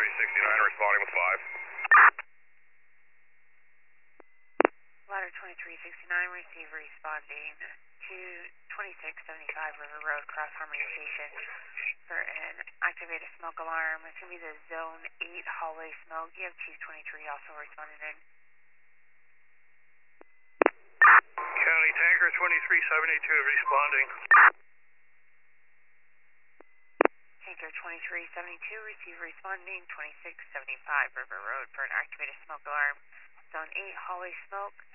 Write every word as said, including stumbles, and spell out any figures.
twenty-three sixty-nine responding with five. Ladder twenty-three sixty-nine, receive responding to twenty-six seventy-five River Road, Cross Harmony Station for an activated smoke alarm. It's going to be the Zone eight hallway smoke. You have two twenty-three also responding in. County Tanker twenty-three seventy-two responding. Tanker twenty-three seventy-two, receive responding twenty-six seventy-five River Road for an activated smoke alarm. Zone eight hallway smoke.